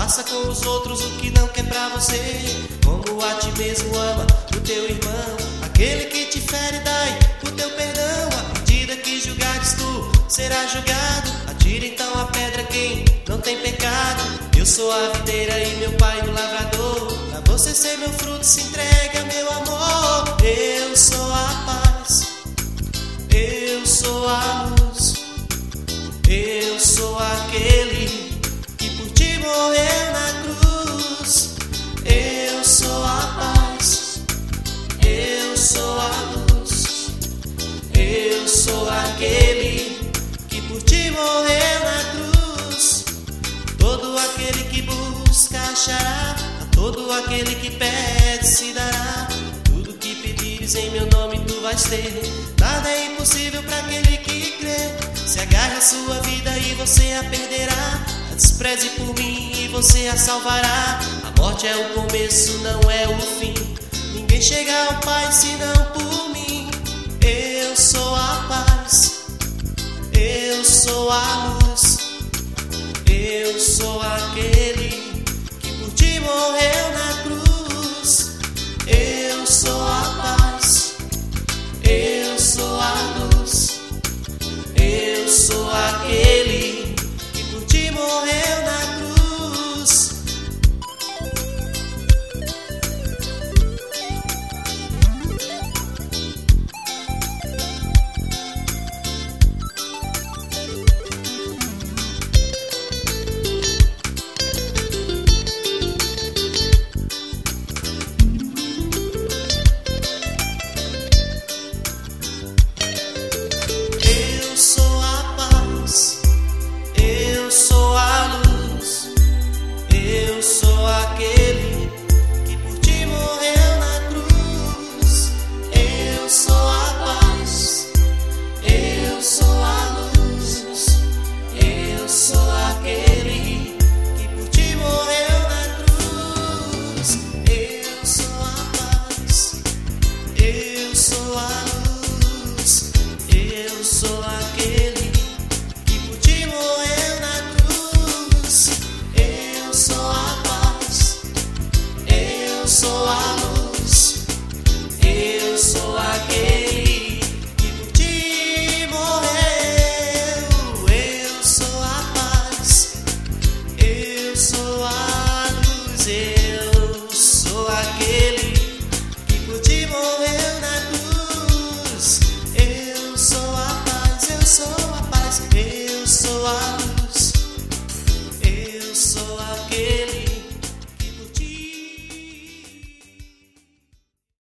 faça com os outros o que não quer pra você, como a ti mesmo ama o teu irmão. Aquele que te fere, dai o teu perdão. À medida que julgares, tu serás julgado. Atira então a pedra quem não tem pecado. Eu sou a videira e meu pai o lavrador. Pra você ser meu fruto, se entrega, meu amor. Eu sou a paz, eu sou a luz, eu sou aquele que por ti morreu na cruz. Eu sou a paz, eu sou a luz, eu sou aquele que por ti morreu na cruz. Todo aquele que busca achará, a todo aquele que pede se dará. Tudo que pedires em meu nome tu vais ter. Nada é impossível para aquele que crê. Se agarre a sua vida e você a perderá. A despreze por mim e você a salvará. A morte é o começo, não é o fim. Ninguém chega ao Pai senão por mim. Eu sou a paz, eu sou a luz, eu sou aquele que por ti morreu na